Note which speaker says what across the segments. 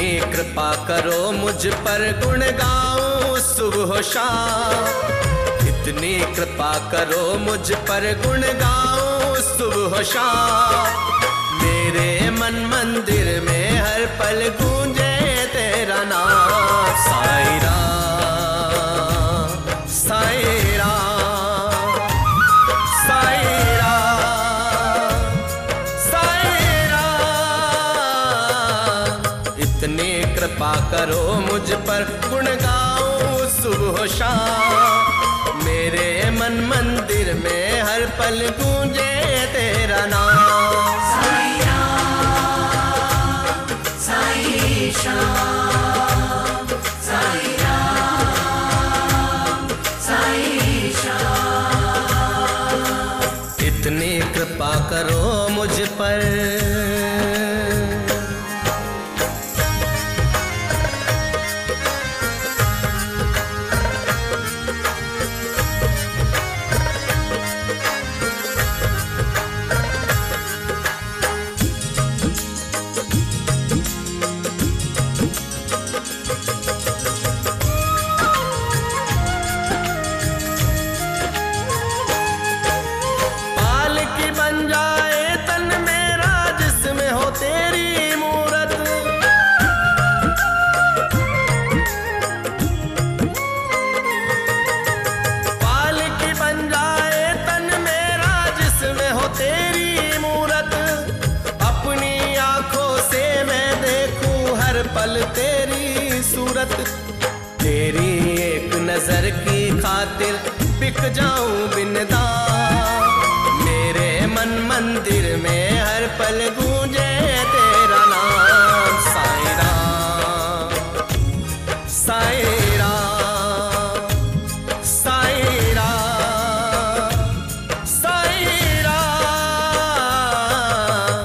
Speaker 1: कृपा करो मुझ पर गुण गाऊं सुबह शाम। इतनी कृपा करो मुझ पर गुण गाऊं सुबह शाम। मेरे मन मंदिर में हर पल गूंजे तेरा नाम। साईं राम साईं राम साईं राम साईं राम। इतनी कृपा करो मुझ पर गुण गाऊं सुबह शाम। मेरे मन मंदिर में हर पल गूंजे तेरा नाम।
Speaker 2: साईं राम साईं श्याम साईं राम साईं श्याम।
Speaker 1: इतनी कृपा करो मुझ पर। पल तेरी सूरत, तेरी एक नजर की खातिर बिक जाऊं बिन दाम। मेरे मन मंदिर में हर पल गूंजे तेरा नाम। साईं राम साईं राम साईं राम साईं राम।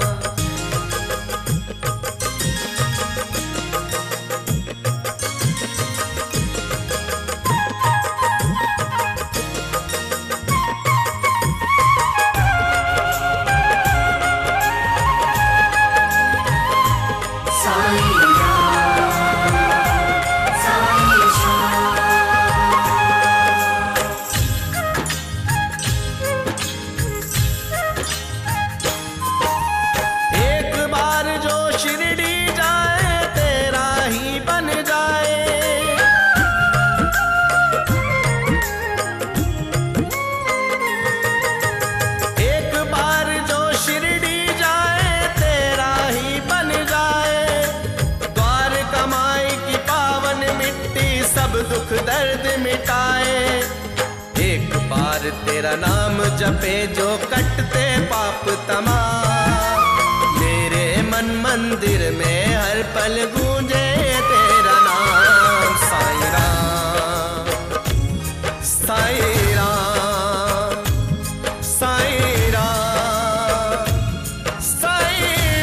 Speaker 1: दुख दर्द मिटाए, एक बार तेरा नाम जपे जो कटते पाप तमाम। मेरे मन मंदिर में हर पल गूंजे तेरा नाम। साईं राम साईं राम साईं राम साईं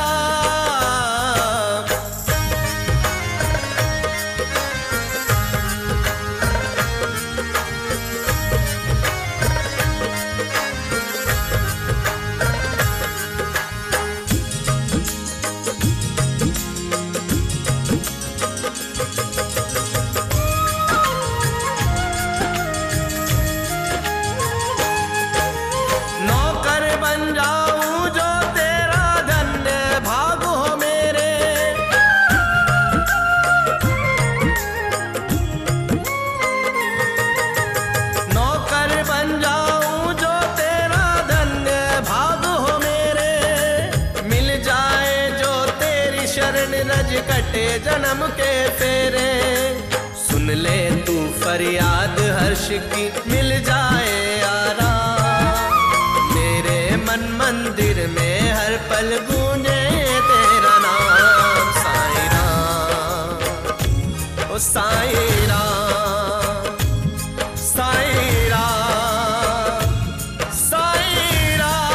Speaker 1: राम। रज कटे जन्म के फेरे, सुन ले तू फरियाद हर्ष की मिल जाए आराम। मेरे मन मंदिर में हर पल गूंजे तेरा नाम। साईं राम ओ साईं राम साईं राम साईं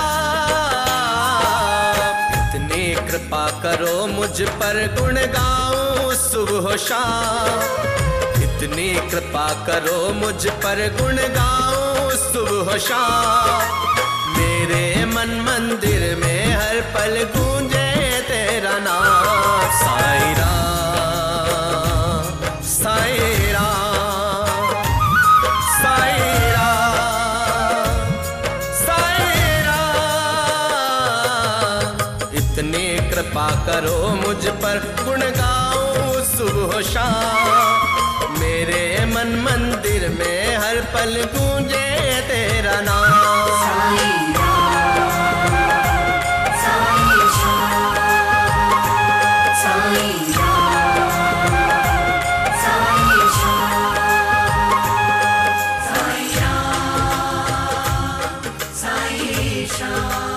Speaker 1: राम। इतनी कृपा करो मुझ पर गुण गाऊं सुबह शाम। इतनी कृपा करो मुझ पर गुण गाऊं सुबह शाम। मेरे मन मंदिर में हर पल गूंजे तेरा नाम। साईं राम। कृपा करो मुझ पर, गुण गाऊं सुबह शाम। मेरे मन मंदिर में हर पल गूंजे तेरा नाम।
Speaker 2: साईं राम, साईं श्याम, साईं राम, साईं श्याम, साईं राम, साईं श्याम।